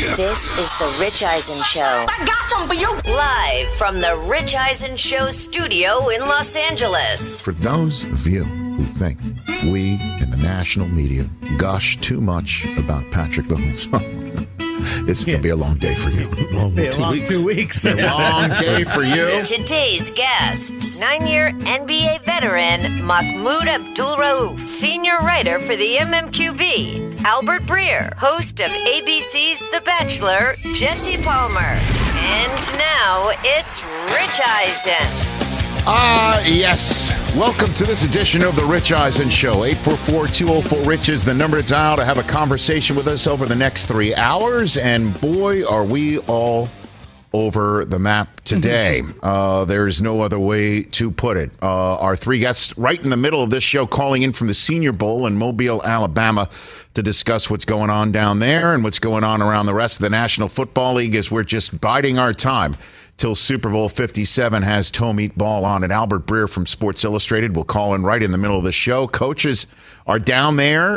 This is the Rich Eisen Show. I got something for you. Live from the Rich Eisen Show studio in Los Angeles. For those of you who think we in the national media gush too much about Patrick Mahomes, it's going to be a long day for you. Long 2 weeks. A long day for you. Today's guests, 9-year NBA veteran Mahmoud Abdul-Rauf, senior writer for the MMQB, Albert Breer, host of ABC's The Bachelor, Jesse Palmer. And now it's Rich Eisen. Yes. Welcome to this edition of the Rich Eisen Show. 844-204-RICH is the number to dial to have a conversation with us over the next 3 hours. And boy, are we all over the map today. There's no other way to put it. Our three guests right in the middle of this show calling in from the Senior Bowl in Mobile, Alabama to discuss what's going on down there and what's going on around the rest of the National Football League as we're just biding our time till Super Bowl 57 has toe meat ball on it. Albert Breer from Sports Illustrated will call in right in the middle of the show. Coaches are down there,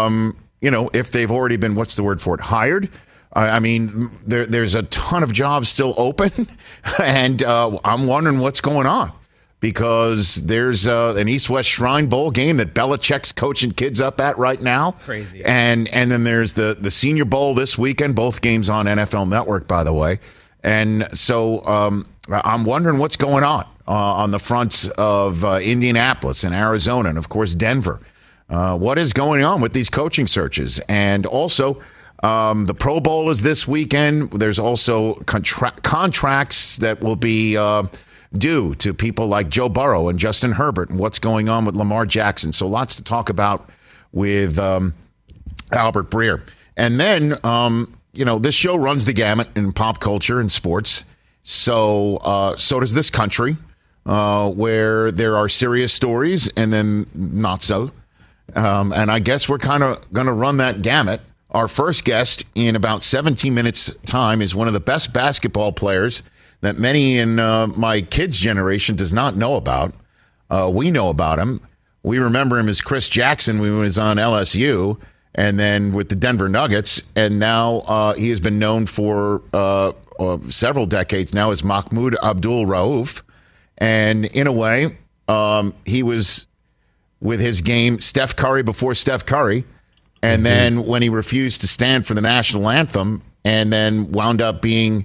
if they've already been, what's the word for it, hired. I mean, there's a ton of jobs still open, and I'm wondering what's going on because there's an East-West Shrine Bowl game that Belichick's coaching kids up at right now. Crazy. And then there's the Senior Bowl this weekend, both games on NFL Network, by the way. And so I'm wondering what's going on the fronts of Indianapolis and Arizona and, of course, Denver. What is going on with these coaching searches? And also, the Pro Bowl is this weekend. There's also contracts that will be due to people like Joe Burrow and Justin Herbert and what's going on with Lamar Jackson. So lots to talk about with Albert Breer. And then this show runs the gamut in pop culture and sports. So does this country, where there are serious stories and then not so. And I guess we're kind of going to run that gamut. Our first guest in about 17 minutes' time is one of the best basketball players that many in my kids' generation does not know about. We know about him. We remember him as Chris Jackson when he was on LSU. And then with the Denver Nuggets, and now he has been known for several decades now as Mahmoud Abdul-Rauf. And in a way, he was with his game Steph Curry before Steph Curry. And then when he refused to stand for the national anthem and then wound up being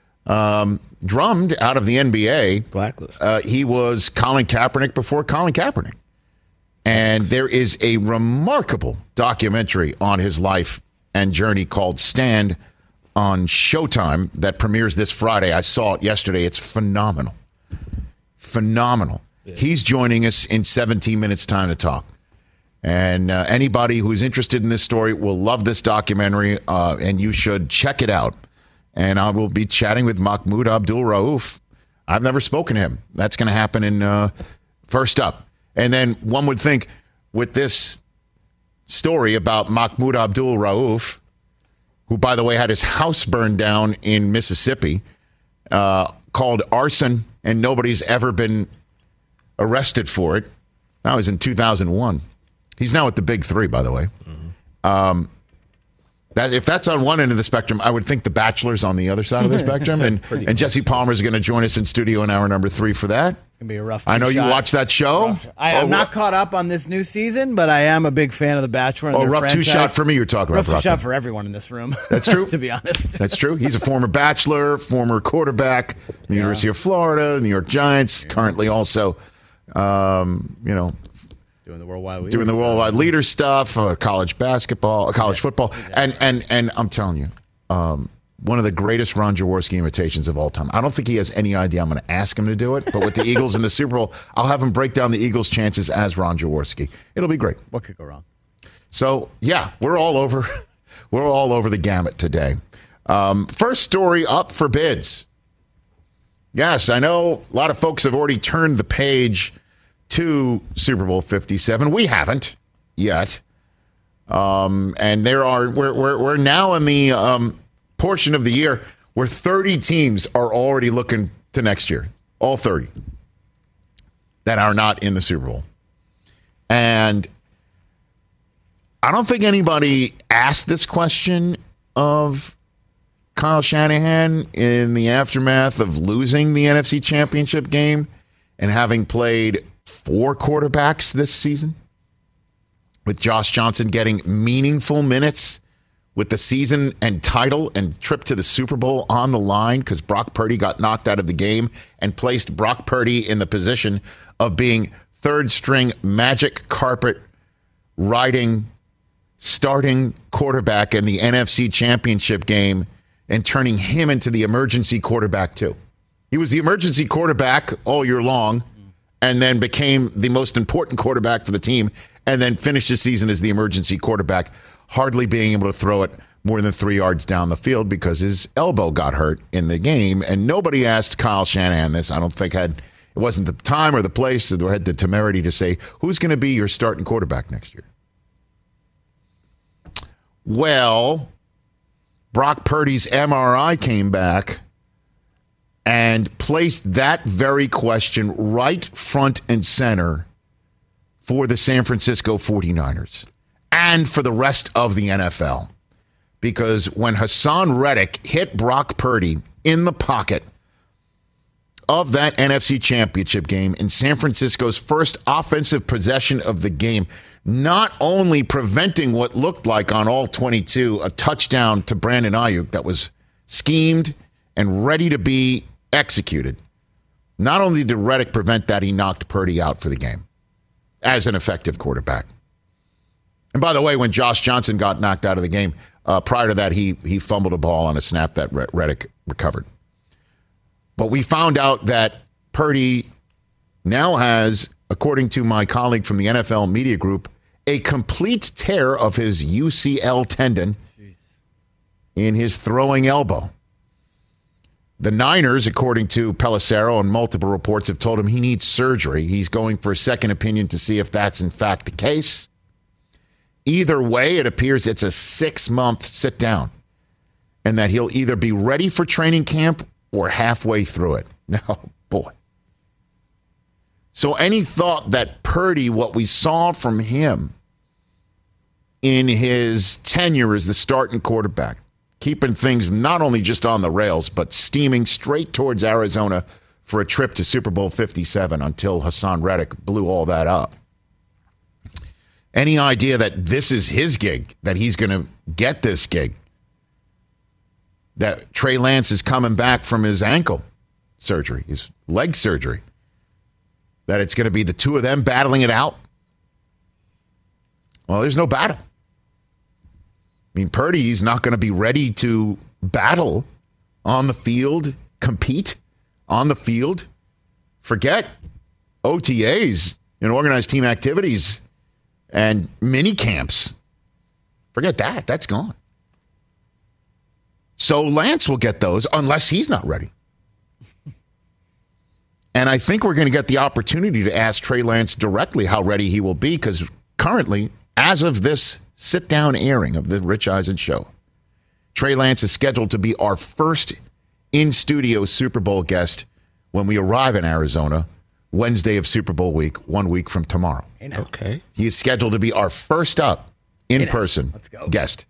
drummed out of the NBA, blacklist. He was Colin Kaepernick before Colin Kaepernick. And there is a remarkable documentary on his life and journey called Stand on Showtime that premieres this Friday. I saw it yesterday. It's phenomenal. Phenomenal. Yeah. He's joining us in 17 minutes' time to talk. And anybody who's interested in this story will love this documentary, and you should check it out. And I will be chatting with Mahmoud Abdul-Rauf. I've never spoken to him. That's going to happen in First Up. And then one would think with this story about Mahmoud Abdul-Rauf, who, by the way, had his house burned down in Mississippi, called arson, and nobody's ever been arrested for it. That was in 2001. He's now at the Big Three, by the way. Mm-hmm. If that's on one end of the spectrum, I would think The Bachelor's on the other side of the spectrum. And Jesse Palmer is going to join us in studio in hour number 3 for that. It's going to be a rough I know you watch that show. I'm not caught up on this new season, but I am a big fan of The Bachelor. And rough franchise. two-shot for me you're talking about. Rough two-shot for everyone in this room. That's true. To be honest. That's true. He's a former Bachelor, former quarterback, the University of Florida, New York Giants, currently also, doing the worldwide leader stuff, college basketball, college football. Exactly. And I'm telling you, one of the greatest Ron Jaworski imitations of all time. I don't think he has any idea I'm going to ask him to do it, but with the Eagles in the Super Bowl, I'll have him break down the Eagles' chances as Ron Jaworski. It'll be great. What could go wrong? So, yeah, we're all over the gamut today. First story up for bids. Yes, I know a lot of folks have already turned the page to Super Bowl 57. We haven't yet. And we're now in the portion of the year where 30 teams are already looking to next year. All 30 that are not in the Super Bowl. And I don't think anybody asked this question of Kyle Shanahan in the aftermath of losing the NFC Championship game and having played 4 quarterbacks this season, with Josh Johnson getting meaningful minutes with the season and title and trip to the Super Bowl on the line because Brock Purdy got knocked out of the game and placed Brock Purdy in the position of being third-string magic carpet riding starting quarterback in the NFC Championship game and turning him into the emergency quarterback too. He was the emergency quarterback all year long and then became the most important quarterback for the team and then finished the season as the emergency quarterback, hardly being able to throw it more than 3 yards down the field because his elbow got hurt in the game. And nobody asked Kyle Shanahan this. I don't think it wasn't the time or the place or had the temerity to say, who's going to be your starting quarterback next year? Well, Brock Purdy's MRI came back and placed that very question right front and center for the San Francisco 49ers and for the rest of the NFL. Because when Hassan Reddick hit Brock Purdy in the pocket of that NFC Championship game in San Francisco's first offensive possession of the game, not only preventing what looked like on all 22 a touchdown to Brandon Ayuk that was schemed and ready to be executed, not only did Reddick prevent that, he knocked Purdy out for the game as an effective quarterback. And by the way, when Josh Johnson got knocked out of the game, prior to that, he fumbled a ball on a snap that Reddick recovered. But we found out that Purdy now has, according to my colleague from the NFL Media Group, a complete tear of his UCL tendon in his throwing elbow. The Niners, according to Pelissero and multiple reports, have told him he needs surgery. He's going for a second opinion to see if that's in fact the case. Either way, it appears it's a 6-month sit down and that he'll either be ready for training camp or halfway through it. No, boy. So any thought that Purdy, what we saw from him in his tenure as the starting quarterback, keeping things not only just on the rails, but steaming straight towards Arizona for a trip to Super Bowl 57 until Hassan Reddick blew all that up. Any idea that this is his gig, that he's going to get this gig, that Trey Lance is coming back from his ankle surgery, his leg surgery, that it's going to be the two of them battling it out? Well, there's no battle. I mean, Purdy's not going to be ready to battle on the field, compete on the field. Forget OTAs and organized team activities and mini camps. Forget that. That's gone. So Lance will get those unless he's not ready. And I think we're going to get the opportunity to ask Trey Lance directly how ready he will be, because currently, as of this sit-down airing of the Rich Eisen show, Trey Lance is scheduled to be our first in-studio Super Bowl guest when we arrive in Arizona Wednesday of Super Bowl week, 1 week from tomorrow. Okay. He is scheduled to be our first up in-person guest.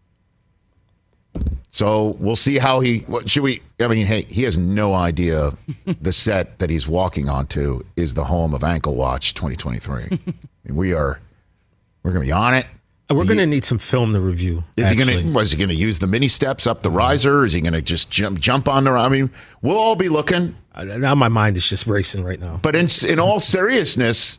So we'll see how he, he has no idea the set that he's walking onto is the home of Ankle Watch 2023. I mean, we're going to be on it. We're going to need some film to review. Is he going to use the mini steps up the riser? Is he going to just jump on there? I mean, we'll all be looking. Now my mind is just racing right now. But in all seriousness,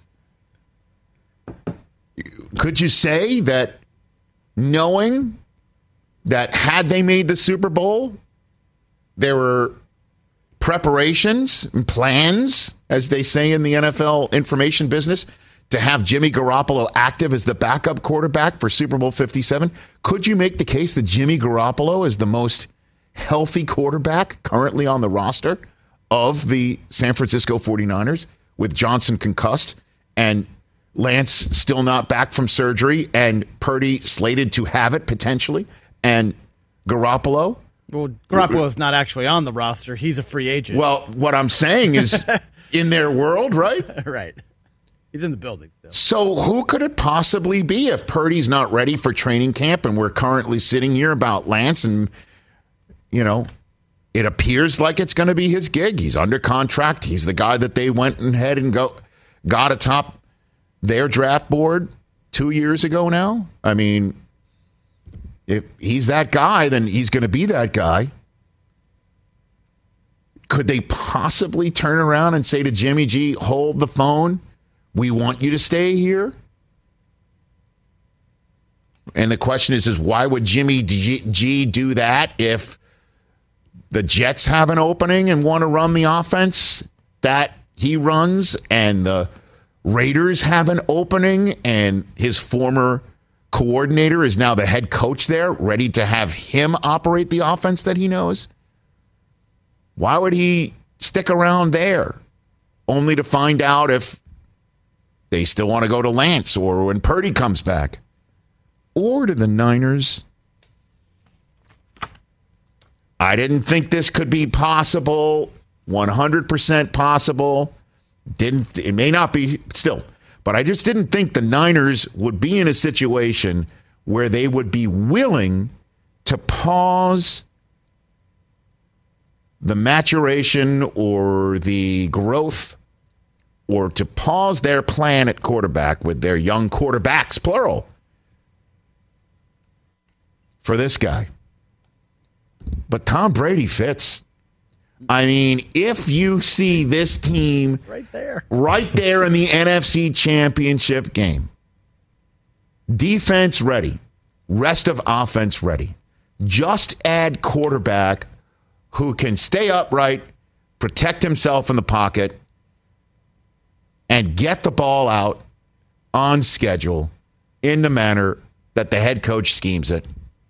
could you say that knowing that had they made the Super Bowl, there were preparations and plans, as they say in the NFL information business, to have Jimmy Garoppolo active as the backup quarterback for Super Bowl 57? Could you make the case that Jimmy Garoppolo is the most healthy quarterback currently on the roster of the San Francisco 49ers, with Johnson concussed and Lance still not back from surgery and Purdy slated to have it potentially, and Garoppolo? Well, Garoppolo's not actually on the roster. He's a free agent. Well, what I'm saying is in their world, right? Right. He's in the building still. So who could it possibly be if Purdy's not ready for training camp and we're currently sitting here about Lance and, it appears like it's going to be his gig. He's under contract. He's the guy that they went ahead and got atop their draft board 2 years ago now. I mean, if he's that guy, then he's going to be that guy. Could they possibly turn around and say to Jimmy G, hold the phone? We want you to stay here? And the question is why would Jimmy G do that if the Jets have an opening and want to run the offense that he runs, and the Raiders have an opening and his former coordinator is now the head coach there, ready to have him operate the offense that he knows? Why would he stick around there only to find out if they still want to go to Lance or when Purdy comes back? Or to the Niners? I didn't think this could be possible, 100% possible. It may not be still, but I just didn't think the Niners would be in a situation where they would be willing to pause the maturation or the growth, or to pause their plan at quarterback with their young quarterbacks, plural, for this guy. But Tom Brady fits. I mean, if you see this team right there in the NFC Championship game, defense ready, rest of offense ready, just add quarterback who can stay upright, protect himself in the pocket, and get the ball out on schedule in the manner that the head coach schemes it.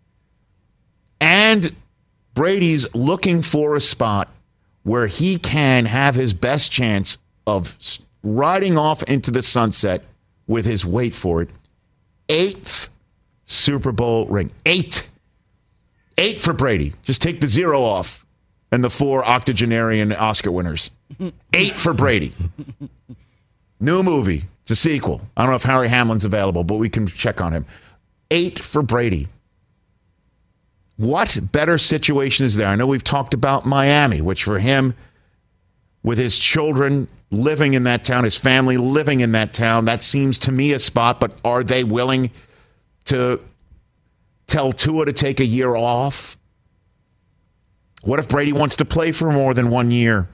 And Brady's looking for a spot where he can have his best chance of riding off into the sunset with his, wait for it, 8th Super Bowl ring. 8 for Brady. Just take the 0 off and the 4 octogenarian Oscar winners. 8 for Brady. New movie. It's a sequel. I don't know if Harry Hamlin's available, but we can check on him. 8 for Brady. What better situation is there? I know we've talked about Miami, which for him, with his children living in that town, his family living in that town, that seems to me a spot. But are they willing to tell Tua to take a year off? What if Brady wants to play for more than 1 year?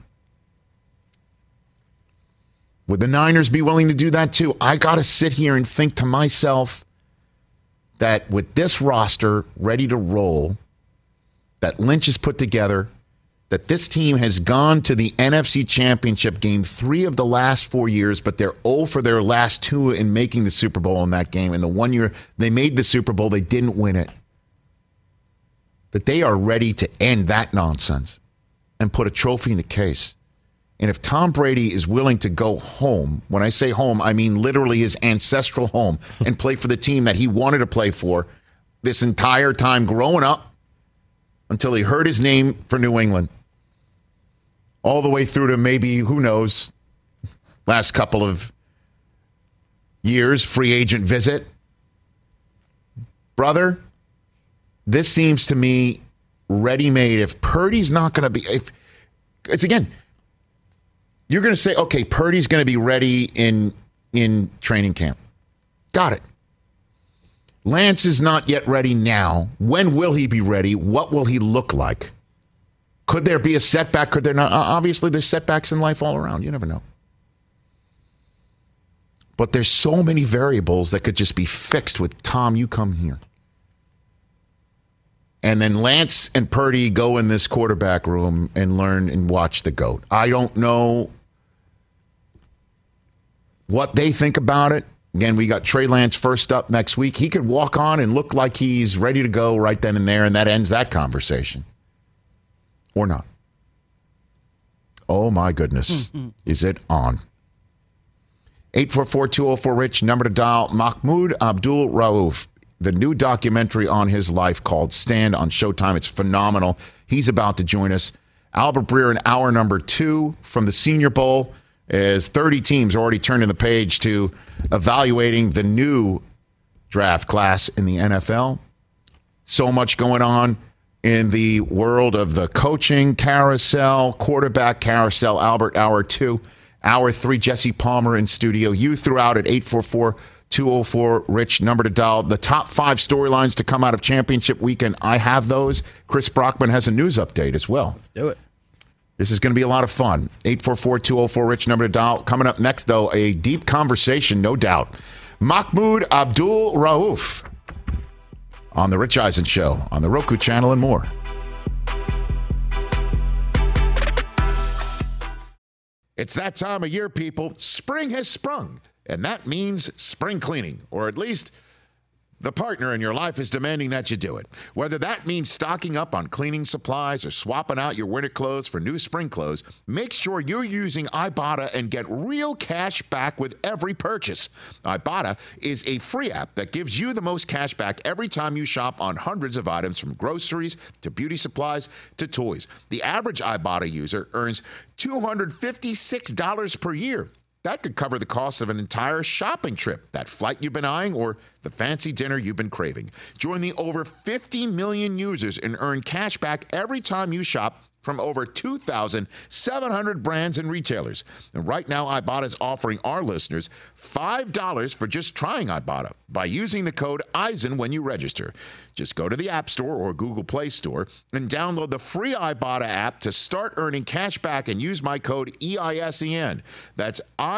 Would the Niners be willing to do that too? I got to sit here and think to myself that with this roster ready to roll, that Lynch has put together, that this team has gone to the NFC Championship game 3 of the last 4 years, but they're 0 for their last 2 in making the Super Bowl in that game. And the 1 year they made the Super Bowl, they didn't win it. That they are ready to end that nonsense and put a trophy in the case. And if Tom Brady is willing to go home, when I say home, I mean literally his ancestral home, and play for the team that he wanted to play for this entire time growing up until he heard his name for New England, all the way through to maybe, who knows, last couple of years, free agent visit. Brother, this seems to me ready-made. If Purdy's not going to be, if it's again, you're going to say, okay, Purdy's going to be ready in training camp. Got it. Lance is not yet ready now. When will he be ready? What will he look like? Could there be a setback? Could there not? Obviously, there's setbacks in life all around. You never know. But there's so many variables that could just be fixed with Tom, you come here. And then Lance and Purdy go in this quarterback room and learn and watch the GOAT. I don't know what they think about it. Again, we got Trey Lance first up next week. He could walk on and look like he's ready to go right then and there, and that ends that conversation. Or not. Oh, my goodness. Is it on? 844-204-RICH, number to dial. Mahmoud Abdul-Rauf. The new documentary on his life called Stand on Showtime. It's phenomenal. He's about to join us. Albert Breer in hour number 2 from the Senior Bowl, as 30 teams are already turning the page to evaluating the new draft class in the NFL. So much going on. in the world of the coaching carousel, quarterback carousel. Albert, hour 2. Hour 3, Jesse Palmer in studio. You throughout at 844-204-RICH, number to dial. The top 5 storylines to come out of championship weekend. I have those. Chris Brockman has a news update as well. Let's do it. This is going to be a lot of fun. 844-204-RICH, number to dial. Coming up next, though, a deep conversation, no doubt. Mahmoud Abdul-Rauf on The Rich Eisen Show, on the Roku channel, and more. It's that time of year, people. Spring has sprung, and that means spring cleaning, or at least the partner in your life is demanding that you do it. Whether that means stocking up on cleaning supplies or swapping out your winter clothes for new spring clothes, make sure you're using Ibotta and get real cash back with every purchase. Ibotta is a free app that gives you the most cash back every time you shop on hundreds of items, from groceries to beauty supplies to toys. The average Ibotta user earns $256 per year. That could cover the cost of an entire shopping trip, that flight you've been eyeing, or the fancy dinner you've been craving. Join the over 50 million users and earn cash back every time you shop from over 2,700 brands and retailers. And right now, Ibotta is offering our listeners $5 for just trying Ibotta by using the code EISEN when you register. Just go to the App Store or Google Play Store and download the free Ibotta app to start earning cash back and use my code EISEN. That's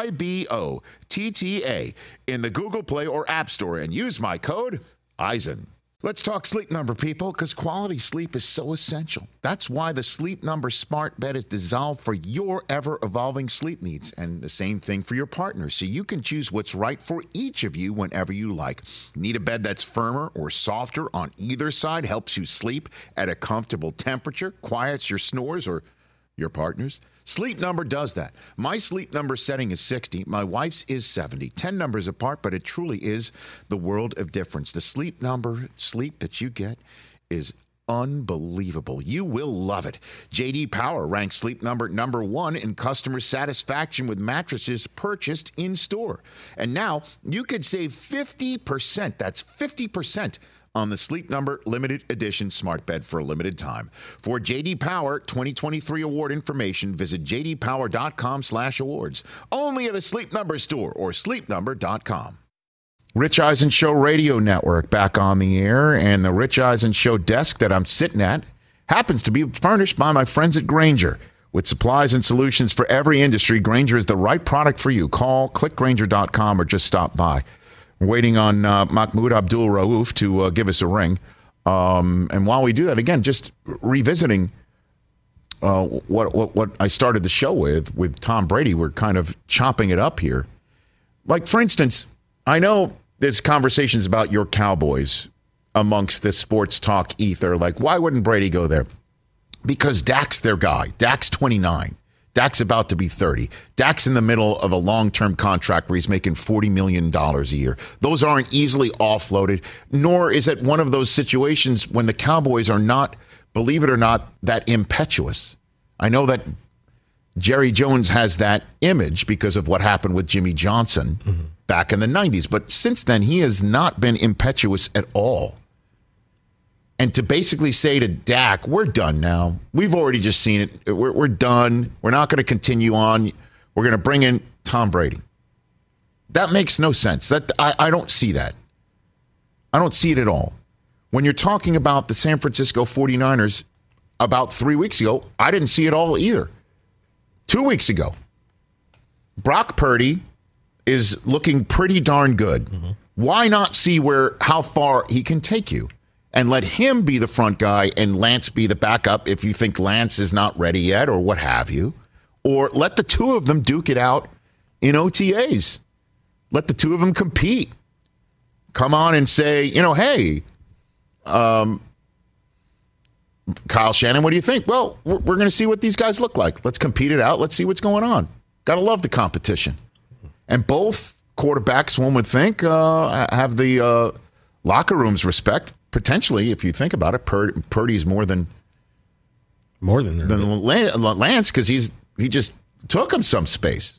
IBOTTA in the Google Play or App Store, and use my code EISEN. Let's talk Sleep Number, people, because quality sleep is so essential. That's why the Sleep Number smart bed is designed for your ever-evolving sleep needs, and the same thing for your partner, so you can choose what's right for each of you whenever you like. Need a bed that's firmer or softer on either side, helps you sleep at a comfortable temperature, quiets your snores or your partner's? Sleep Number does that. My Sleep Number setting is 60. My wife's is 70. 10 numbers apart, but it truly is the world of difference. The Sleep Number sleep that you get is unbelievable. You will love it. J.D. Power ranks Sleep Number number 1 in customer satisfaction with mattresses purchased in store. And now you could save 50%. That's 50% on the Sleep Number limited edition smart bed for a limited time. For J.D. Power 2023 award information, visit jdpower.com/awards. Only at a Sleep Number store or sleepnumber.com. Rich Eisen Show Radio Network back on the air, and the Rich Eisen Show desk that I'm sitting at happens to be furnished by my friends at Grainger. With supplies and solutions for every industry, Grainger is the right product for you. Call, click Grainger.com, or just stop by. We're waiting on Mahmoud Abdul-Rauf to give us a ring. And while we do that, again, just revisiting what I started the show with Tom Brady. We're kind of chopping it up here. Like, for instance, I know there's conversations about your Cowboys amongst this sports talk ether. Like, why wouldn't Brady go there? Because Dak's their guy. Dak's 29. Dak's about to be 30. Dak's in the middle of a long-term contract where he's making $40 million a year. Those aren't easily offloaded, nor is it one of those situations when the Cowboys are not, believe it or not, that impetuous. I know that Jerry Jones has that image because of what happened with Jimmy Johnson back in the 90s. But since then, he has not been impetuous at all. And to basically say to Dak, we're done now. We've already just seen it. We're done. We're not going to continue on. We're going to bring in Tom Brady. That makes no sense. I don't see that. I don't see it at all. When you're talking about the San Francisco 49ers about 3 weeks ago, I didn't see it all either. 2 weeks ago, Brock Purdy is looking pretty darn good. Why not see how far he can take you? And let him be the front guy and Lance be the backup if you think Lance is not ready yet or what have you. Or let the two of them duke it out in OTAs. Let the two of them compete. Come on and say, hey, Kyle Shanahan, what do you think? Well, we're going to see what these guys look like. Let's compete it out. Let's see what's going on. Got to love the competition. And both quarterbacks, one would think, have the locker room's respect. Potentially, if you think about it, Purdy's more than Lance, because he just took him some space.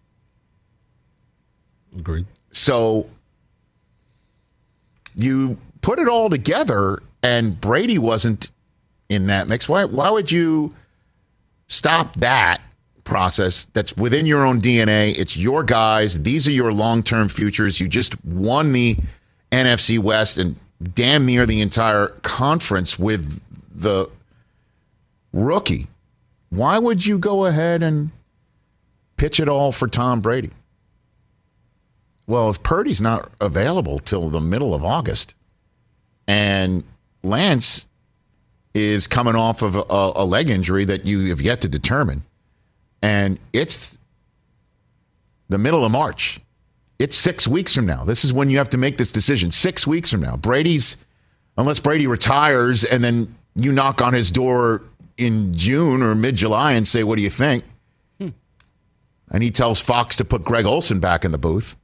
Agreed. So you put it all together, and Brady wasn't in that mix? Why would you stop that process that's within your own DNA? It's your guys. These are your long-term futures. You just won the NFC West and damn near the entire conference with the rookie. Why would you go ahead and pitch it all for Tom Brady? Well, if Purdy's not available till the middle of August and Lance is coming off of a leg injury that you have yet to determine, and it's the middle of March, it's 6 weeks from now. This is when you have to make this decision. 6 weeks from now. Unless Brady retires and then you knock on his door in June or mid-July and say, what do you think? And he tells Fox to put Greg Olsen back in the booth.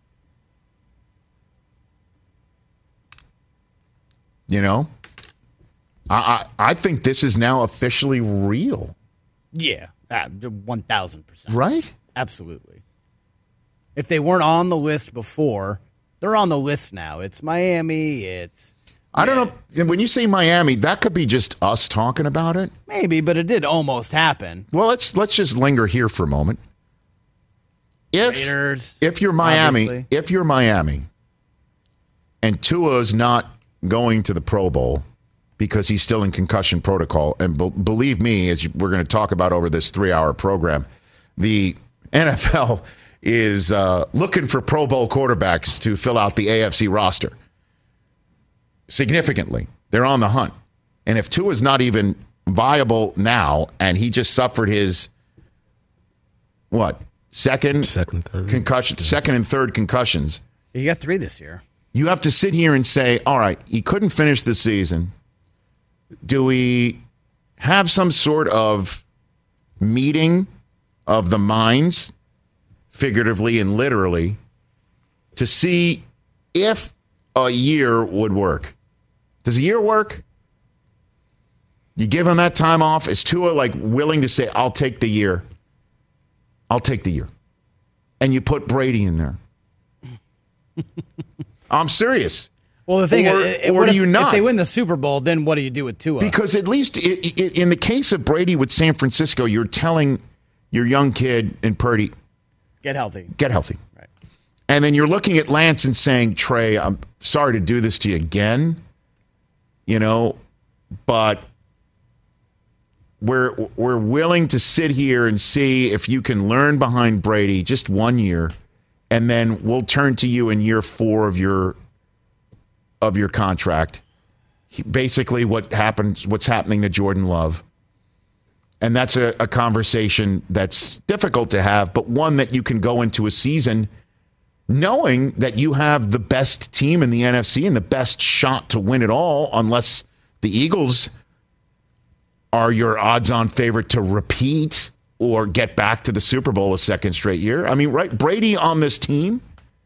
You know, I think this is now officially real. Yeah, 1,000%. Right? Absolutely. If they weren't on the list before, they're on the list now. It's Miami. I don't know. When you say Miami, that could be just us talking about it. Maybe, but it did almost happen. Well, let's just linger here for a moment. Raiders, if you're Miami, and Tua's not going to the Pro Bowl because he's still in concussion protocol, and believe me, as we're going to talk about over this 3-hour program, the NFL is looking for Pro Bowl quarterbacks to fill out the AFC roster significantly. They're on the hunt. And if Tua's not even viable now, and he just suffered his, second and third concussions. You got 3 this year. You have to sit here and say, all right, he couldn't finish the season. Do we have some sort of meeting of the minds, figuratively and literally, to see if a year would work? Does a year work? You give him that time off? Is Tua willing to say, I'll take the year? I'll take the year. And you put Brady in there. I'm serious. Well, the thing or do you not? If they win the Super Bowl, then what do you do with Tua? Because at least in the case of Brady with San Francisco, you're telling your young kid and Purdy, get healthy. Get healthy. Right. And then you're looking at Lance and saying, Trey, I'm sorry to do this to you again, but we're willing to sit here and see if you can learn behind Brady just 1 year, and then we'll turn to you in year 4 of your contract. Basically, what's happening to Jordan Love. And that's a conversation that's difficult to have, but one that you can go into a season knowing that you have the best team in the NFC and the best shot to win it all, unless the Eagles are your odds-on favorite to repeat or get back to the Super Bowl a second straight year. I mean, right? Brady on this team,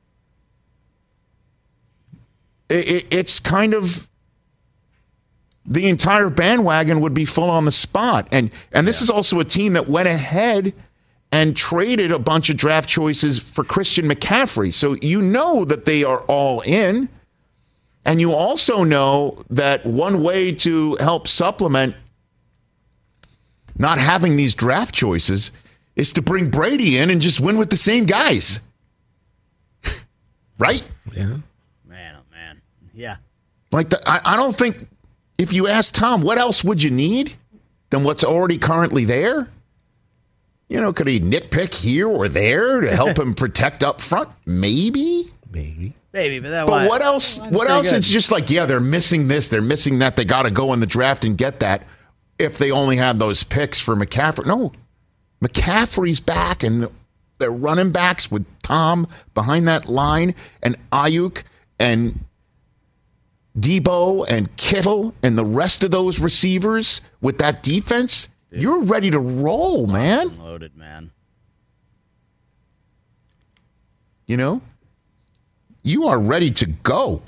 it's kind of the entire bandwagon would be full on the spot. And this is also a team that went ahead and traded a bunch of draft choices for Christian McCaffrey. So you know that they are all in. And you also know that one way to help supplement not having these draft choices is to bring Brady in and just win with the same guys. Right? Yeah. Man, oh man. Yeah. I don't think, if you ask Tom, what else would you need than what's already currently there? Could he nitpick here or there to help him protect up front? Maybe. But what else? What else? It's just they're missing this, they're missing that. They got to go in the draft and get that. If they only had those picks for McCaffrey. No, McCaffrey's back, and they're running backs with Tom behind that line, and Ayuk and Debo and Kittle and the rest of those receivers with that defense. Dude, you're ready to roll, man. Loaded, man. You are ready to go.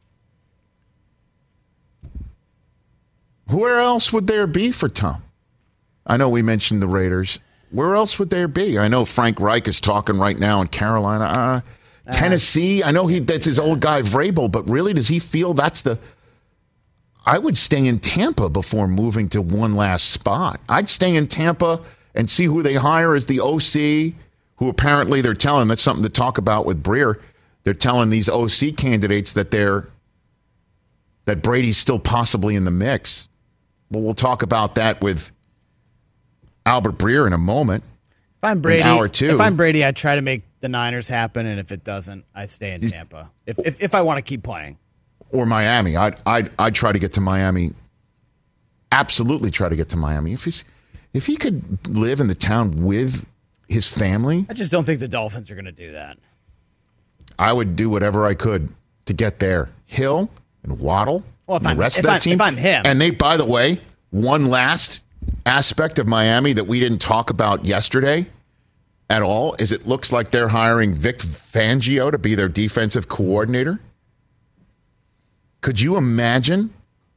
Where else would there be for Tom? I know we mentioned the Raiders. Where else would there be? I know Frank Reich is talking right now in Carolina. Tennessee, I know that's his old guy Vrabel, but really, does he feel that's the... I would stay in Tampa before moving to one last spot. I'd stay in Tampa and see who they hire as the OC, who apparently they're telling, that's something to talk about with Breer. They're telling these OC candidates that Brady's still possibly in the mix. Well, we'll talk about that with Albert Breer in a moment. If I'm Brady, an hour or two. If I'm Brady, I try to make the Niners happen, and if it doesn't, I stay in Tampa. If I want to keep playing, or Miami, I'd try to get to Miami. Absolutely, try to get to Miami. If he could live in the town with his family, I just don't think the Dolphins are going to do that. I would do whatever I could to get there. Hill and Waddle, well, and the rest of that team. If I'm him, and they, by the way, one last aspect of Miami that we didn't talk about yesterday at all is it looks like they're hiring Vic Fangio to be their defensive coordinator. Could you imagine?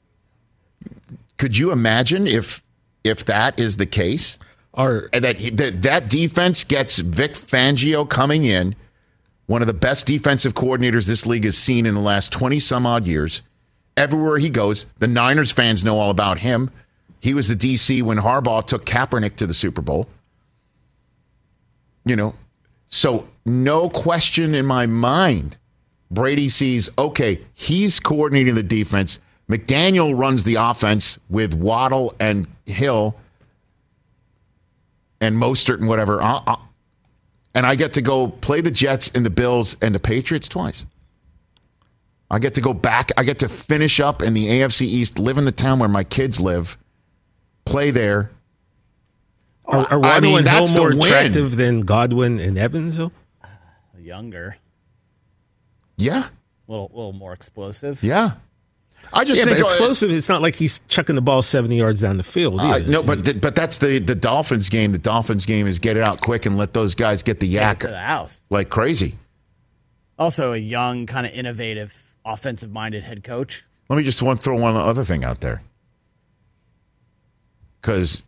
If that is the case, or that defense gets Vic Fangio coming in, one of the best defensive coordinators this league has seen in the last 20 some odd years. Everywhere he goes, the Niners fans know all about him. He was the DC when Harbaugh took Kaepernick to the Super Bowl. So no question in my mind, Brady sees, okay, he's coordinating the defense. McDaniel runs the offense with Waddle and Hill and Mostert and whatever. And I get to go play the Jets and the Bills and the Patriots twice. I get to go back. I get to finish up in the AFC East, live in the town where my kids live, play there. Are Waddle and Hill more attractive than Godwin and Evans, though? Younger. Yeah. A little more explosive. Yeah. I just think explosive. It's not like he's chucking the ball 70 yards down the field. No, but that's the Dolphins game. The Dolphins game is get it out quick and let those guys get the yak to the house like crazy. Also, a young, kind of innovative, offensive-minded head coach. Let me just throw one other thing out there, because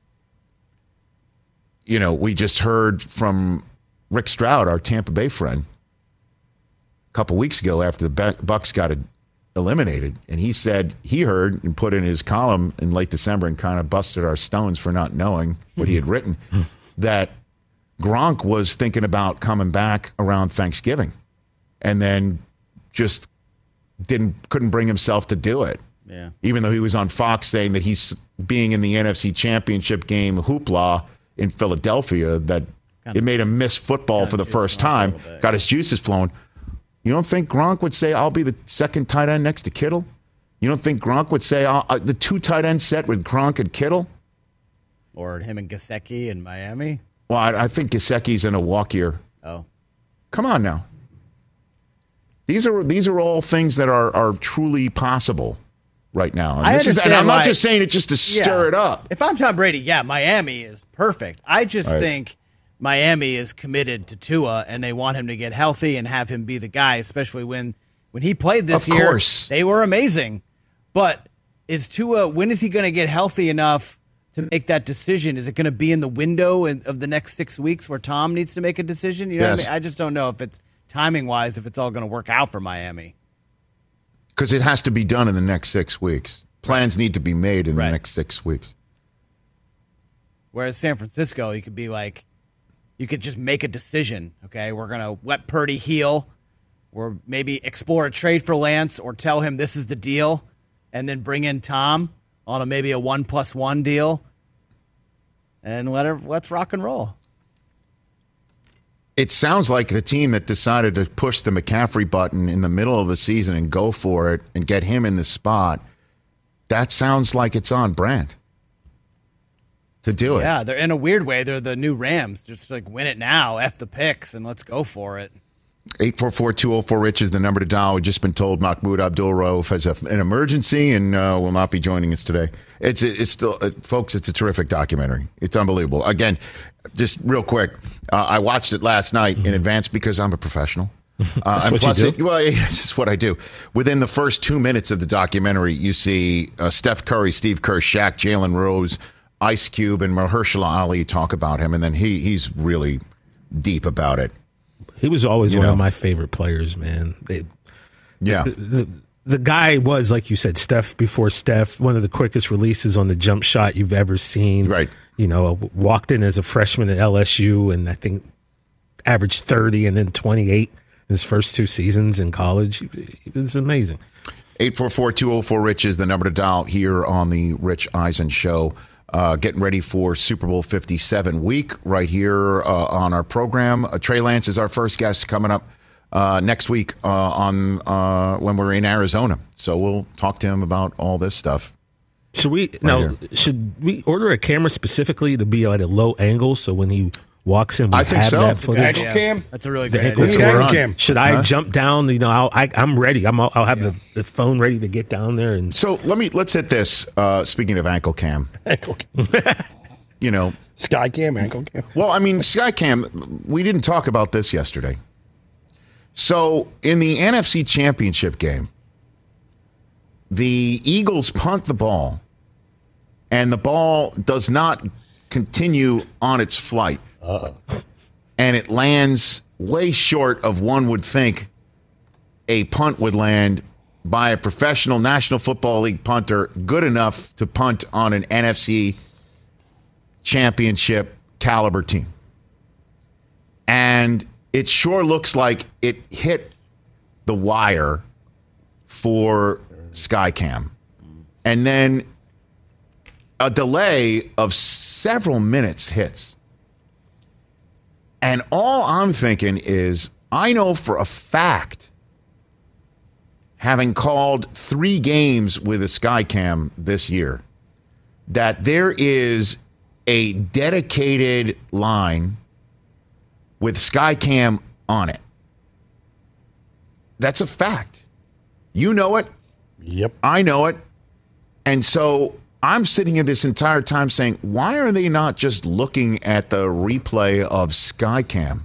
we just heard from Rick Stroud, our Tampa Bay friend, a couple weeks ago after the Bucs got eliminated, and he said he heard and put in his column in late December and kind of busted our stones for not knowing what he had written, that Gronk was thinking about coming back around Thanksgiving and then just couldn't bring himself to do it. Yeah. Even though he was on Fox saying that he's being in the NFC Championship game hoopla in Philadelphia, that it made him miss football for the first time, got his juices flowing. You don't think Gronk would say, I'll be the second tight end next to Kittle? You don't think Gronk would say, the two tight end set with Gronk and Kittle? Or him and Gesicki in Miami? Well, I think Gesicki's in a walk year. Oh. Come on now. These are all things that are truly possible right now. And I'm not just saying it just to stir it up. If I'm Tom Brady, Miami is perfect. I just think Miami is committed to Tua, and they want him to get healthy and have him be the guy, especially when he played this year. Of course. They were amazing. But is Tua, when is he going to get healthy enough to make that decision? Is it going to be in the window of the next 6 weeks where Tom needs to make a decision? You know what I mean? I just don't know if it's timing-wise, if it's all going to work out for Miami. Because it has to be done in the next 6 weeks. Plans need to be made in the next 6 weeks. Whereas San Francisco, you could be like, you could just make a decision. Okay, we're going to let Purdy heal, or maybe explore a trade for Lance, or tell him this is the deal, and then bring in Tom on maybe a 1+1 deal, and let's rock and roll. It sounds like the team that decided to push the McCaffrey button in the middle of the season and go for it and get him in the spot, that sounds like it's on brand to do it. Yeah, they're in a weird way. They're the new Rams. Just like win it now, F the picks, and let's go for it. 844-204-RICH is the number to dial. We've just been told Mahmoud Abdul-Rauf has an emergency and will not be joining us today. It's still, folks, it's a terrific documentary. It's unbelievable. Again, just real quick, I watched it last night in advance because I'm a professional. That's what you do? Well, it's just what I do. Within the first 2 minutes of the documentary, you see Steph Curry, Steve Kerr, Shaq, Jalen Rose, Ice Cube, and Mahershala Ali talk about him, and then he's really deep about it. He was always one of my favorite players, man. The the guy was, like you said, Steph before Steph, one of the quickest releases on the jump shot you've ever seen. Right. Walked in as a freshman at LSU and I think averaged 30 and then 28 in his first 2 seasons in college. It was amazing. 844-204-RICH is the number to dial here on the Rich Eisen Show. Getting ready for Super Bowl 57 week right here on our program. Trey Lance is our first guest coming up next week on when we're in Arizona. So we'll talk to him about all this stuff. Should we order a camera specifically to be at a low angle so when he walks in, we have that footage? Angle cam? That's a really good idea. Angle cam. Should I jump down? I'm ready. I'll have the phone ready to get down there. And so let's hit this. Speaking of ankle cam, Sky cam, ankle cam. Well, I mean, Sky cam. We didn't talk about this yesterday. So in the NFC Championship game, the Eagles punt the ball, and the ball does not continue on its flight. And it lands way short of one would think a punt would land by a professional National Football League punter good enough to punt on an NFC Championship caliber team. And it sure looks like it hit the wire for Skycam. And then a delay of several minutes hits. And all I'm thinking is, I know for a fact, having called 3 games with a Skycam this year, that there is a dedicated line with Skycam on it. That's a fact. You know it. Yep. I know it. And so I'm sitting here this entire time saying, why are they not just looking at the replay of Skycam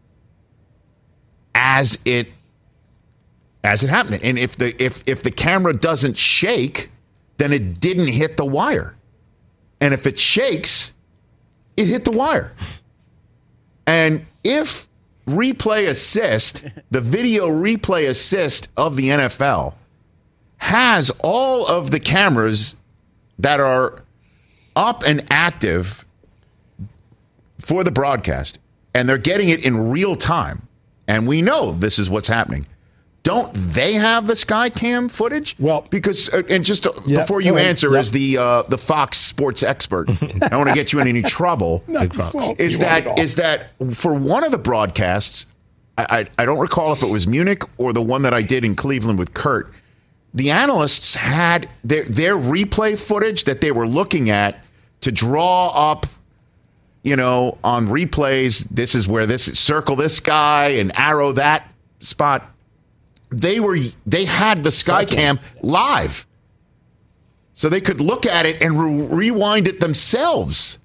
as it happened? And if the camera doesn't shake, then it didn't hit the wire. And if it shakes, it hit the wire. And if replay assist, the video replay assist of the NFL has all of the cameras that are up and active for the broadcast, and they're getting it in real time, and we know this is what's happening, don't they have the Skycam footage? Well, because before you answer, as the Fox Sports expert, I don't want to get you in any trouble. Is that for one of the broadcasts? I don't recall if it was Munich or the one that I did in Cleveland with Kurt. The analysts had their replay footage that they were looking at to draw up, on replays. This is where circle this guy and arrow that spot. They had the Skycam live, so they could look at it and rewind it themselves.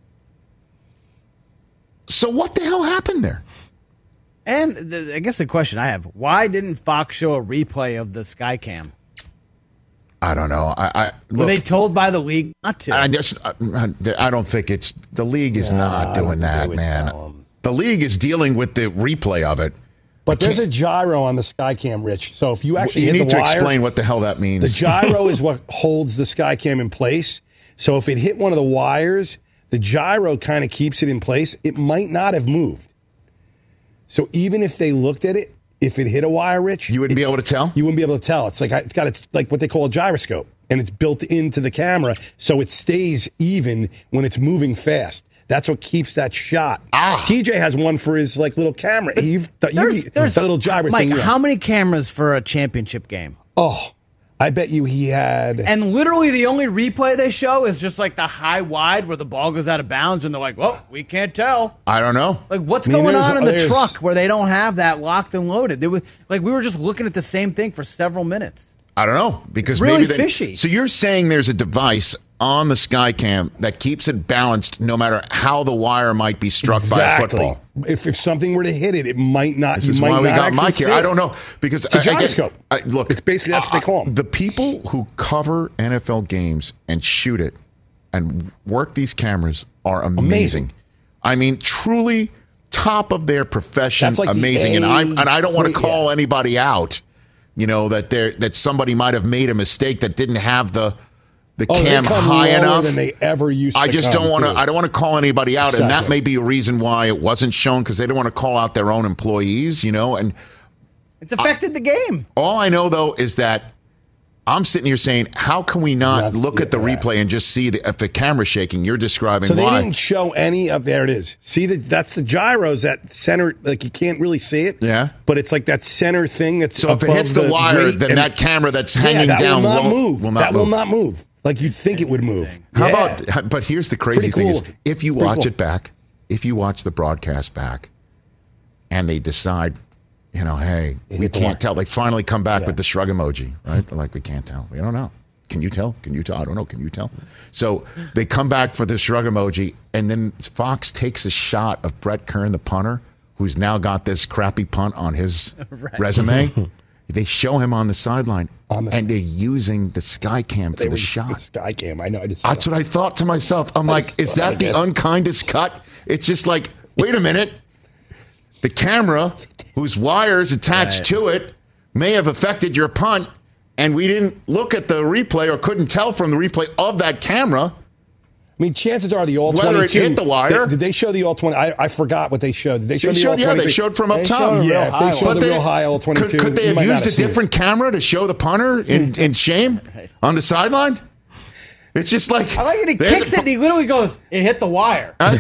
So what the hell happened there? And I guess the question I have: why didn't Fox show a replay of the Skycam? I don't know. Were they told by the league not to? I don't think it's the league is not doing that, man. The league is dealing with the replay of it. But there's a gyro on the Skycam, Rich. So if you actually hit the wire, you need to explain what the hell that means. The gyro is what holds the Skycam in place. So if it hit one of the wires, the gyro kind of keeps it in place. It might not have moved. So even if they looked at it, if it hit a wire, Rich, you wouldn't be able to tell. You wouldn't be able to tell. It's like what they call a gyroscope, and it's built into the camera, so it stays even when it's moving fast. That's what keeps that shot. TJ has one for his little camera. There's a little gyro Mike, thing. how many cameras for a championship game? Oh, I bet you he had. And literally the only replay they show is just the high wide where the ball goes out of bounds and they're like, well, we can't tell. I don't know. What's going on in the truck where they don't have that locked and loaded? We were just looking at the same thing for several minutes. I don't know. Because it's really maybe fishy. So you're saying there's a device on the Skycam that keeps it balanced no matter how the wire might be struck by a football. If something were to hit it, it might not. This is why we got Mike here. I don't know. Because it's a gyroscope. Look, it's basically that's what they call them. The people who cover NFL games and shoot it and work these cameras are amazing. I mean, truly top of their profession. That's amazing. And I don't want to call anybody out. that somebody might have made a mistake that didn't have the cam high enough than they ever used. I just don't want to. I don't want to call anybody out, and that may be a reason why it wasn't shown, because they don't want to call out their own employees. And it's affected the game. All I know though is that I'm sitting here saying, how can we not look at the replay and just see if the camera's shaking? You're describing so why. They didn't show any of. There it is. See, that's the gyros, that center. Like, you can't really see it. Yeah. But it's like that center thing that's so if it hits the wire, then that camera that's hanging down will not move. That will not move. Like you'd think it would move. How about? But here's the crazy thing: is if you watch it back, if you watch the broadcast back, and they decide, hey, we can't tell. They finally come back with the shrug emoji, right? They're like, we can't tell. We don't know. Can you tell? Can you tell? I don't know. Can you tell? So they come back for the shrug emoji, and then Fox takes a shot of Brett Kern, the punter, who's now got this crappy punt on his resume. They show him on the sideline, and they're using the Skycam for the shot. Skycam, I know. That's what I thought to myself. I'm like, is that the unkindest cut? It's just like, wait a minute. The camera, whose wires attached to it, may have affected your punt, and we didn't look at the replay or couldn't tell from the replay of that camera. I mean, chances are the all-22. Whether it hit the wire. Did they show the all-20? I forgot what they showed. Did they show the all-22? Yeah, they showed from up top. They showed the real high all-22. Could they have used a different camera to show the punter in shame on the sideline? It's just like... I like it. He kicks it and he literally goes, it hit the wire. By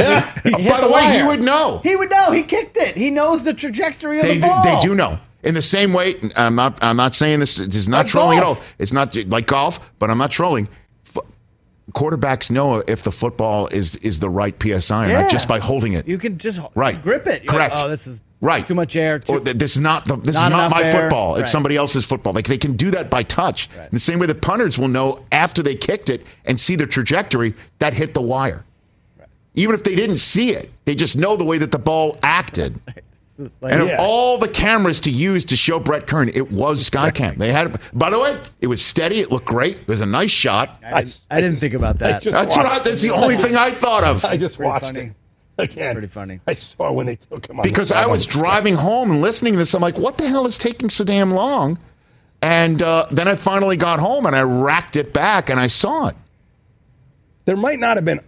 the way, he would know. He would know. He kicked it. He knows the trajectory of the ball. They do know. In the same way, I'm not saying this is not like trolling golf. At all. It's not like golf, but I'm not trolling. Quarterbacks know if the football is the right PSI or not just by holding it. You can just grip it. Correct. Like, this is too much air. Or this is not my football. It's somebody else's football. Like, they can do that by touch. Right. In the same way that punters will know after they kicked it and see the trajectory that hit the wire. Right. Even if they didn't see it, they just know the way that the ball acted. And of all the cameras to use to show Brett Kern, it was Skycam. They had, by the way, it was steady. It looked great. It was a nice shot. I didn't think about that. That's the only thing I thought of. I just watched it again. Pretty funny. I saw when they took him on. Because I was driving home and listening to this. I'm like, what the hell is taking so damn long? And then I finally got home and I racked it back and I saw it. There might not have been,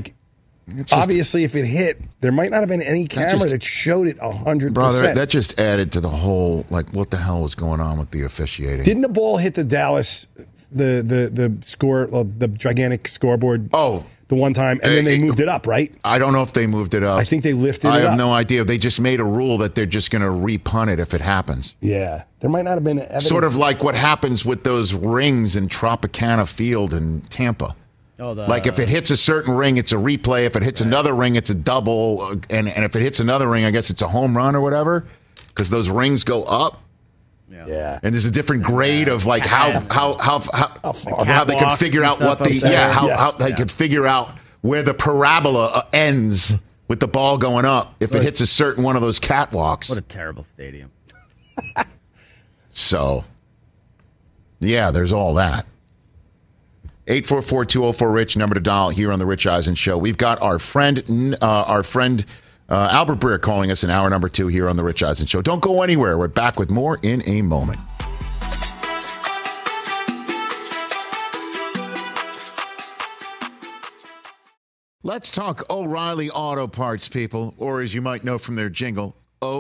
obviously, if it hit, there might not have been any camera that showed it 100%. Brother, that just added to the whole, what the hell was going on with the officiating? Didn't the ball hit the Dallas, the score, the gigantic scoreboard? Oh. The one time, and then they moved it up, right? I don't know if they moved it up. I think they lifted it up. I have no idea. They just made a rule that they're just going to re-punt it if it happens. Yeah. There might not have been evidence. Sort of like what happens with those rings in Tropicana Field in Tampa. If it hits a certain ring, it's a replay. If it hits another ring, it's a double. And if it hits another ring, I guess it's a home run or whatever, because those rings go up. Yeah. And there's a different grade of how they can figure out what how they can figure out where the parabola ends with the ball going up if it hits a certain one of those catwalks. What a terrible stadium. So, yeah, there's all that. 844-204-RICH, number to dial here on the Rich Eisen Show. We've got our friend Albert Breer calling us in hour number 2 here on the Rich Eisen Show. Don't go anywhere. We're back with more in a moment. Let's talk O'Reilly Auto Parts, people, or as you might know from their jingle,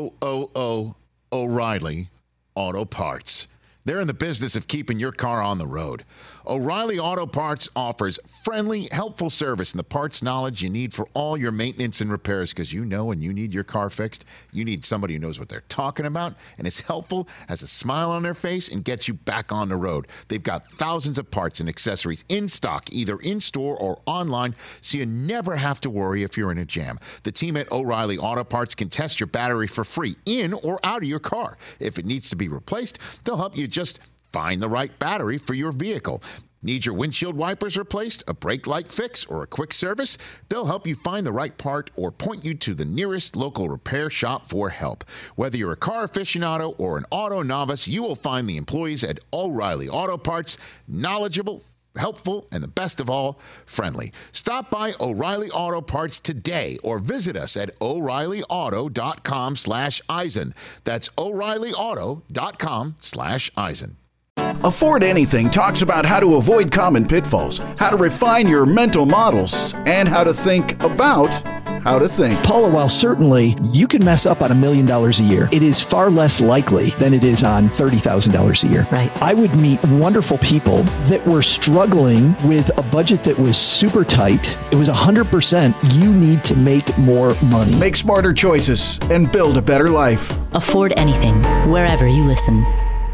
O'Reilly Auto Parts. They're in the business of keeping your car on the road. O'Reilly Auto Parts offers friendly, helpful service and the parts knowledge you need for all your maintenance and repairs, because you know when you need your car fixed, you need somebody who knows what they're talking about and is helpful, has a smile on their face, and gets you back on the road. They've got thousands of parts and accessories in stock, either in-store or online, so you never have to worry if you're in a jam. The team at O'Reilly Auto Parts can test your battery for free in or out of your car. If it needs to be replaced, they'll help you just find the right battery for your vehicle. Need your windshield wipers replaced, a brake light fix, or a quick service? They'll help you find the right part or point you to the nearest local repair shop for help. Whether you're a car aficionado or an auto novice, you will find the employees at O'Reilly Auto Parts knowledgeable, helpful, and the best of all, friendly. Stop by O'Reilly Auto Parts today or visit us at O'ReillyAuto.com/Eisen. That's O'ReillyAuto.com/Eisen. Afford Anything talks about how to avoid common pitfalls, how to refine your mental models, and how to think about how to think. Paula, while certainly you can mess up on $1 million a year, it is far less likely than it is on $30,000 a year. Right. I would meet wonderful people that were struggling with a budget that was super tight. It was 100% you need to make more money. Make smarter choices and build a better life. Afford Anything, wherever you listen.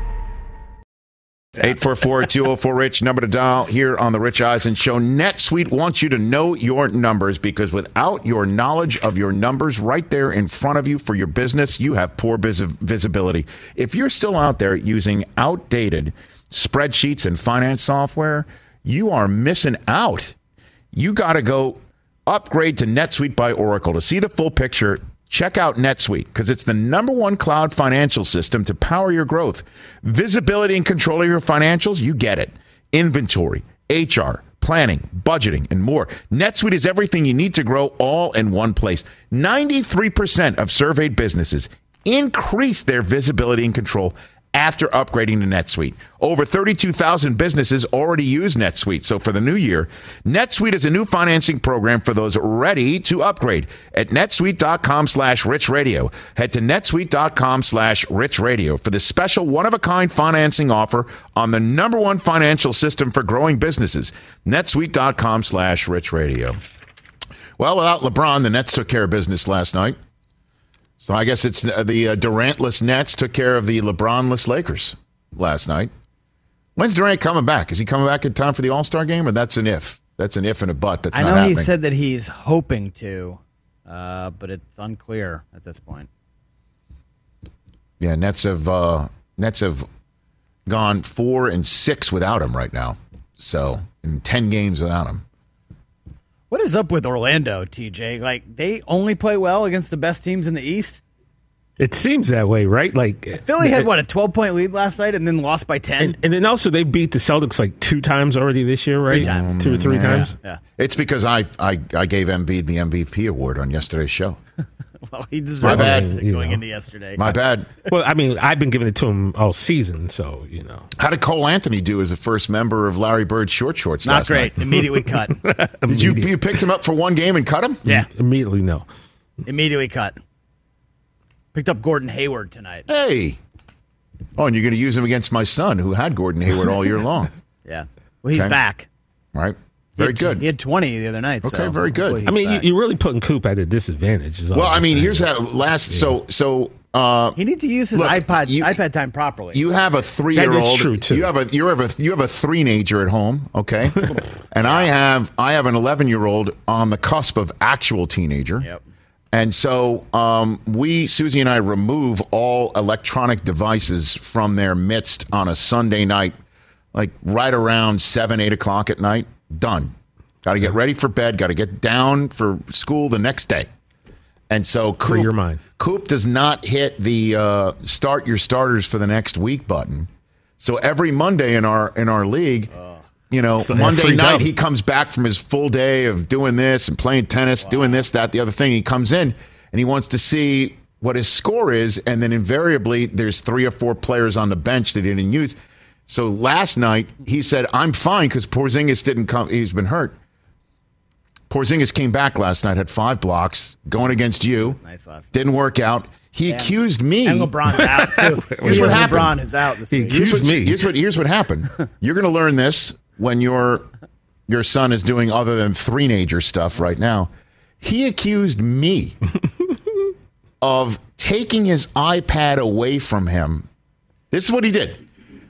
844-204-RICH, number to dial here on the Rich Eisen Show. NetSuite wants you to know your numbers because without your knowledge of your numbers right there in front of you for your business, you have poor visibility. If you're still out there using outdated spreadsheets and finance software, you are missing out. You got to go upgrade to NetSuite by Oracle. To see the full picture, check out NetSuite because it's the #1 cloud financial system to power your growth. Visibility and control of your financials, you get it. Inventory, HR, planning, budgeting, and more. NetSuite is everything you need to grow all in one place. 93% of surveyed businesses increase their visibility and control after upgrading to NetSuite. Over 32,000 businesses already use NetSuite. So for the new year, NetSuite is a new financing program for those ready to upgrade at netsuite.com/richradio. Head to netsuite.com/richradio for the special one-of-a-kind financing offer on the #1 financial system for growing businesses. netsuite.com/richradio. Well, without LeBron, the Nets took care of business last night. So I guess it's the Durant-less Nets took care of the LeBron-less Lakers last night. When's Durant coming back? Is he coming back in time for the All-Star game, or that's an if? That's an if and a but. That's not happening. I know he said that he's hoping to, but it's unclear at this point. Yeah, Nets have gone 4-6 without him right now. So in 10 games without him. What is up with Orlando, TJ? Like, they only play well against the best teams in the East? It seems that way, right? Like Philly had, a 12-point lead last night and then lost by 10? And then also they beat the Celtics like 2 times already this year, right? 3 times. 2 or 3 times? Yeah. It's because I gave Embiid the MVP award on yesterday's show. Well, he deserved it going into yesterday. My bad. Well, I mean, I've been giving it to him all season, so, you know. How did Cole Anthony do as a first member of Larry Bird's Short Shorts Not last great. night? Immediately cut. Did you picked him up for one game and cut him? Yeah. Immediately, no. Immediately cut. Picked up Gordon Hayward tonight. Hey. Oh, and you're going to use him against my son, who had Gordon Hayward all year long. Yeah. Well, he's back. All right. Very good. He had 20 the other night. Okay, very good. I mean, you're really putting Coop at a disadvantage. Well, I mean, here's how last. Yeah. So he needs to use his iPad time properly. You have a 3-year-old. That is true too. You have a 3-nager at home, okay? And I have an 11-year-old on the cusp of actual teenager. Yep. And so Susie and I remove all electronic devices from their midst on a Sunday night, like right around 7, 8 o'clock at night. Done. Got to get ready for bed. Got to get down for school the next day. And so Coop does not hit the start your starters for the next week button. So every Monday in our league, Monday night he comes back from his full day of doing this and playing tennis, doing this, that, the other thing. He comes in and he wants to see what his score is, and then invariably there's 3 or 4 players on the bench that he didn't use. So last night, he said, I'm fine because Porzingis didn't come. He's been hurt. Porzingis came back last night, had 5 blocks, going against you. Nice last didn't work out. He accused me. And LeBron's out, too. Here's what happened. LeBron is out this week. Here's what happened. You're going to learn this when your son is doing other than 3-nager stuff right now. He accused me of taking his iPad away from him. This is what he did.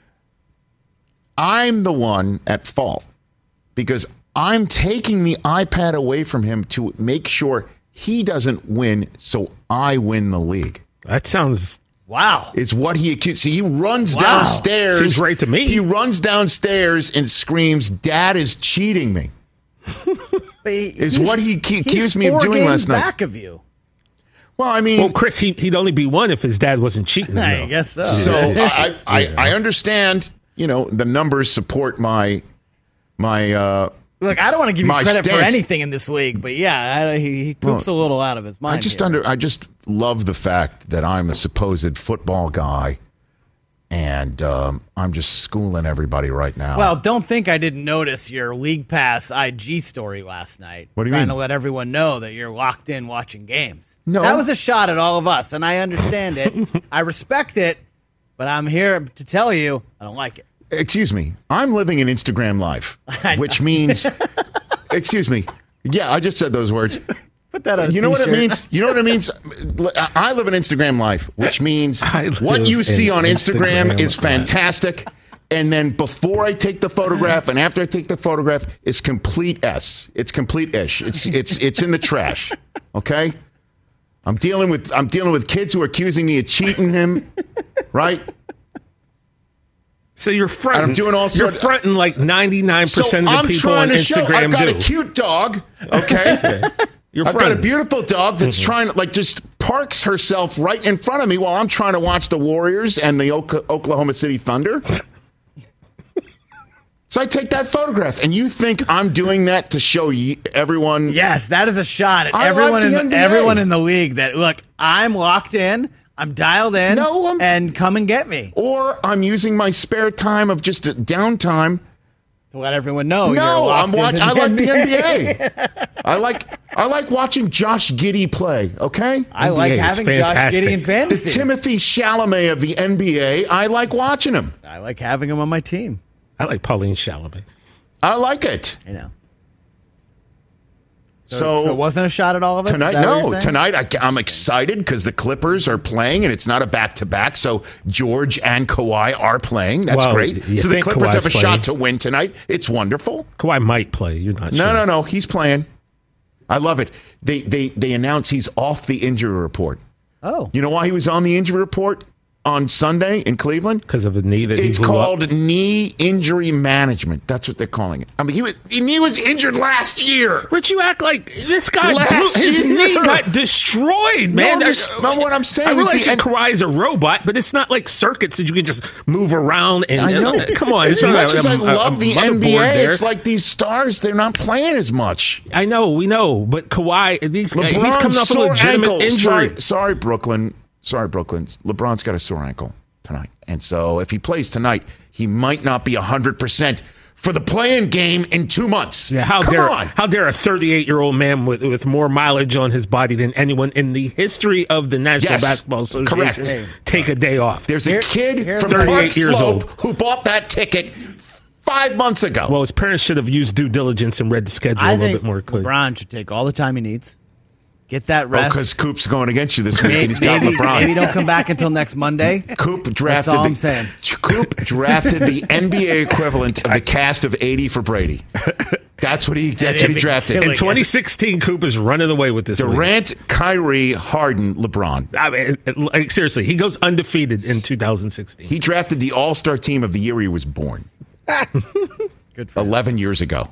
I'm the one at fault because I'm taking the iPad away from him to make sure he doesn't win, so I win the league. That sounds... Wow. It's what he accused. See, he runs downstairs. Seems right to me. He runs downstairs and screams, Dad is cheating me. Is what he accused me of doing last night. Back of you. Well, I mean... Well, Chris, he'd only be 1 if his dad wasn't cheating. I guess so. So I understand... the numbers support my Look, I don't want to give you credit for stance. anything in this league, but yeah, he poops a little out of his mind. I just love the fact that I'm a supposed football guy, and I'm just schooling everybody right now. Well, don't think I didn't notice your League Pass IG story last night. What do you mean? mean? To let everyone know that you're locked in watching games. No. That was a shot at all of us, and I understand it. I respect it, but I'm here to tell you I don't like it. Excuse me. I'm living an Instagram life, which means, excuse me. Yeah, I just said those words. Put that on. You know what it means? You know what it means? I live an Instagram life, which means what you see on Instagram is fantastic. And then before I take the photograph and after I take the photograph, it's complete S. It's complete ish. It's in the trash. Okay? I'm dealing with kids who are accusing me of cheating him, right? So you're fronting. I'm doing all sorts. You're fronting like 99% So of the I'm people on trying to show Instagram I've got do. a cute dog, okay? You're I've fronting. got a beautiful dog that's trying to, like, just parks herself right in front of me while I'm trying to watch the Warriors and the Oklahoma City Thunder. So I take that photograph, and you think I'm doing that to show everyone? Yes, that is a shot at I everyone like the in NBA. everyone in the league. That look, I'm locked in. I'm dialed in. And come and get me. Or I'm using my spare time of just a downtime to let everyone know. No, you're I'm watching. I like the NBA. NBA. I like watching Josh Giddey play. Okay, I like having Josh Giddey in fantasy. The Timothy Chalamet of the NBA. I like watching him. I like having him on my team. I like Pauline Chalamet. I like it. I know. So it wasn't a shot at all of us? Tonight, no. Tonight, I'm excited because the Clippers are playing, and it's not a back-to-back, so George and Kawhi are playing. That's great. So the Clippers Kawhi's have a playing. shot to win tonight. It's wonderful. Kawhi might play. You're not sure. No. He's playing. I love it. They announce he's off the injury report. Oh. You know why he was on the injury report on Sunday in Cleveland? Because of a knee that It's he blew called up. knee injury management. That's what they're calling it. I mean, he was injured last year. Rich, you act like this guy Last his year. knee got destroyed, man. No, what I'm saying I is realize that Kawhi is a robot, but it's not like circuits that you can just move around. And I know. Come on, As it's not much as I a love the motherboard NBA, there. it's like these stars, they're not playing as much. I know, we know, but Kawhi, he's coming off a sore legitimate ankle. injury. Sorry, Brooklyn. LeBron's got a sore ankle tonight. And so if he plays tonight, he might not be 100% for the play-in game in 2 months. Yeah, how dare a 38-year-old man with more mileage on his body than anyone in the history of the National Basketball Association take a day off. There's a kid from 38 Park years Slope old who bought that ticket 5 months ago. Well, his parents should have used due diligence and read the schedule a little bit more clearly. LeBron should take all the time he needs. Get that rest. Because Coop's going against you this week, and he's got LeBron. Maybe don't come back until next Monday. Coop drafted. That's all I'm saying. Coop drafted the NBA equivalent of the cast of 80 for Brady. That's what he drafted. In 2016, Coop is running away with this. Durant, league. Kyrie, Harden, LeBron. I mean, like, seriously, he goes undefeated in 2016. He drafted the All-Star team of the year he was born. Good for 11 years ago.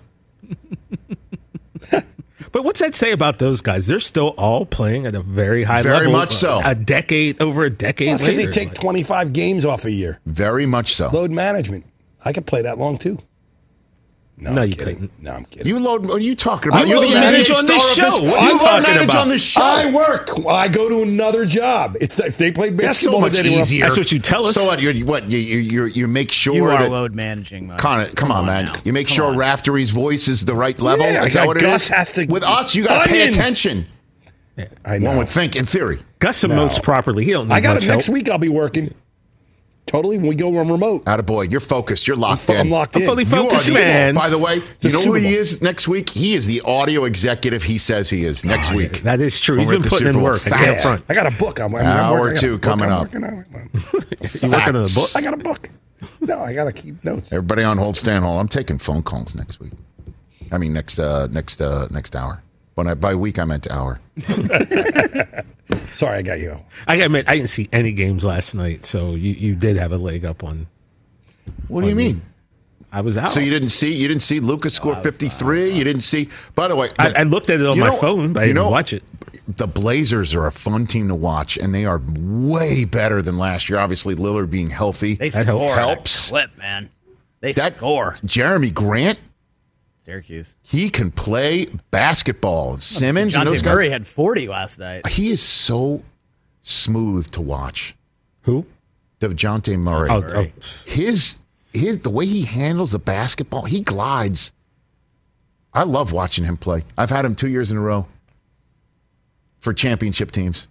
But what's that say about those guys? They're still all playing at a very high level. Very much so. Over a decade later. Because they take 25 games off a year. Very much so. Load management. I could play that long, too. No, you couldn't. No, I'm kidding. You load. What are you talking about? You're the manage on this show. What are you talking about? On this show. I work. I go to another job. If they play basketball, it's so much easier. That's what you tell us. So what? You make sure you are that load managing. Come on, man. Now. You make sure Raftery's voice is the right level. Yeah, is that what Gus it is? has to. With us, you got to pay attention. I know. One would think, in theory. Gus emotes properly. He don't need I got much it next help. week. I'll be working. Totally, when we go on remote. Attaboy, you're focused. You're locked in. I'm locked in. fully You are focused, the- man. By the way, you know who Super he Bowl. is next week? He is the audio executive he says he is next week. That is true. He's Over been at the putting Super in Bowl. work. I can't front. I got a book. I'm Hour working, I got a two book coming I'm up. working on. You working on a book? I got a book. No, I got to keep notes. Everybody on hold, stand hold. I'm taking phone calls next week. I mean, next hour. By week, I meant hour. Sorry, I got you. I gotta admit, I didn't see any games last night, so you did have a leg up on. What do you mean? I was out. So you didn't see Lucas score 53? You didn't see. By the way, I looked at it on you my know- phone, but I you didn't know, watch it. The Blazers are a fun team to watch, and they are way better than last year. Obviously, Lillard being healthy They That score helps. at a clip, man. They That- score. Jeremy Grant Syracuse. He can play basketball. Simmons and those DeJounte Murray had 40 last night. He is so smooth to watch. Who? DeJounte Murray. Oh. The way he handles the basketball, he glides. I love watching him play. I've had him 2 years in a row for championship teams.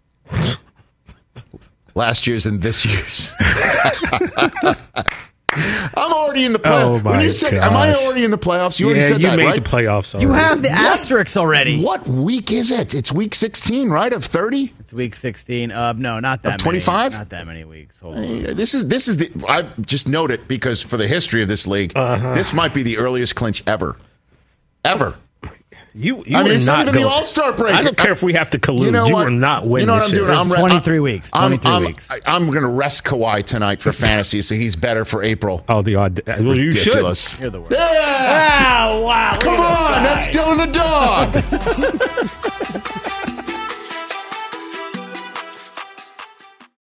Last year's and this year's. I'm already in the playoffs. Oh my when you said, "Am I already in the playoffs?" You already said that, made right? the playoffs already. You have the asterisks already. What week is it? It's week 16, right? Of 30? It's week 16 of not that many. 25? Not that many weeks. Hold on. This is the. I just note it because for the history of this league, this might be the earliest clinch ever. You it's not even the All-Star break. I don't care if we have to collude. You are not winning. You know what I'm doing? I'm 23 weeks. 23 weeks. I'm going to rest Kawhi tonight for fantasy, so he's better for April. Oh, the odd. Well, you should. Ridiculous. You're the worst. Yeah! Wow! Come on, that's Dylan the dog.